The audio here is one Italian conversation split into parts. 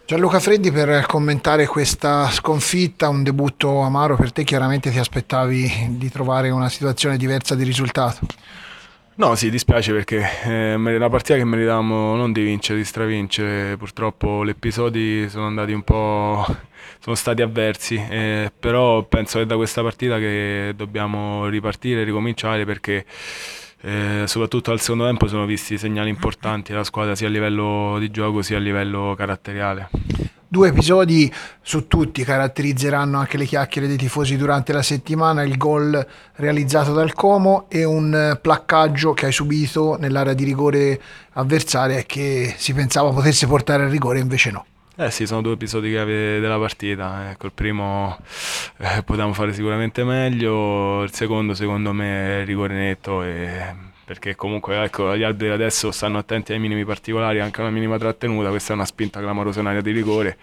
Gianluca Freddi, per commentare questa sconfitta, un debutto amaro per te, chiaramente ti aspettavi di trovare una situazione diversa di risultato. No, sì, dispiace perché è una partita che meritavamo non di vincere, di stravincere. Purtroppo gli episodi sono andati un po', sono stati avversi, però penso che da questa partita che dobbiamo ripartire, ricominciare perché soprattutto al secondo tempo sono visti segnali importanti della squadra sia a livello di gioco sia a livello caratteriale. Due episodi su tutti caratterizzeranno anche le chiacchiere dei tifosi durante la settimana: il gol realizzato dal Como e un placcaggio che hai subito nell'area di rigore avversaria e che si pensava potesse portare al rigore, invece no. Eh sì, sono due episodi chiave della partita. Ecco, il primo potevamo fare sicuramente meglio, il secondo secondo me è rigore netto perché comunque ecco, gli arbitri adesso stanno attenti ai minimi particolari, anche una minima trattenuta, questa è una spinta clamorosa in area di rigore,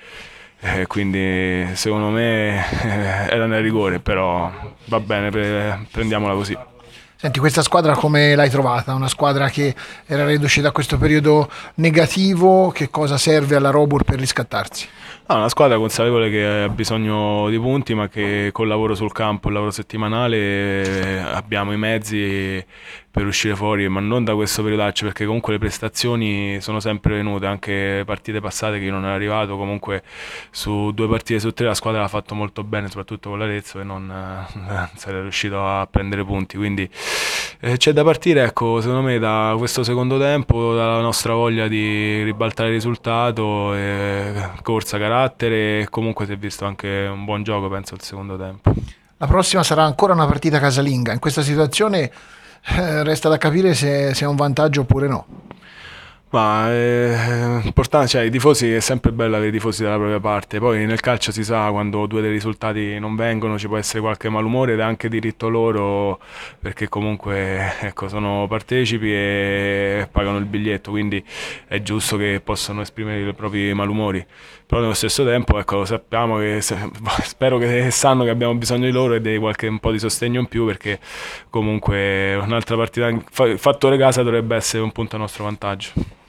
quindi secondo me era nel rigore, però va bene, prendiamola così. Senti, questa squadra come l'hai trovata? Una squadra che era reduce da questo periodo negativo, che cosa serve alla Robur per riscattarsi? No, una squadra consapevole che ha bisogno di punti, ma che col lavoro sul campo, il lavoro settimanale, abbiamo i mezzi per uscire fuori, ma non da questo periodaccio, perché comunque le prestazioni sono sempre venute, anche partite passate che io non ero arrivato, comunque su due partite su tre la squadra l'ha fatto molto bene, soprattutto con l'Arezzo, e non si era riuscito a prendere punti, quindi c'è da partire, ecco, secondo me da questo secondo tempo, dalla nostra voglia di ribaltare il risultato, corsa, carattere, e comunque si è visto anche un buon gioco, penso, al secondo tempo. La prossima sarà ancora una partita casalinga. In questa situazione resta da capire se è un vantaggio oppure no. Ma è importante, cioè, i tifosi è sempre bello avere i tifosi dalla propria parte. Poi nel calcio si sa quando due dei risultati non vengono ci può essere qualche malumore ed è anche diritto loro perché comunque ecco, sono partecipi e pagano il biglietto, quindi è giusto che possano esprimere i propri malumori. Però nello stesso tempo ecco, sappiamo che spero che sanno che abbiamo bisogno di loro e di qualche un po' di sostegno in più perché comunque un'altra partita, il fattore casa dovrebbe essere un punto a nostro vantaggio.